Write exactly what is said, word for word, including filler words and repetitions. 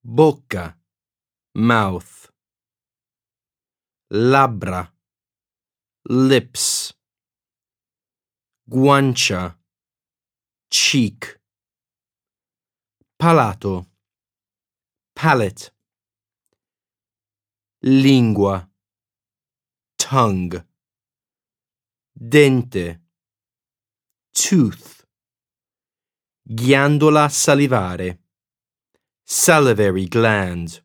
bocca, mouth, labbra, lips, guancia, cheek, palato, palate, lingua, tongue, dente, tooth, ghiandola salivare, salivary gland.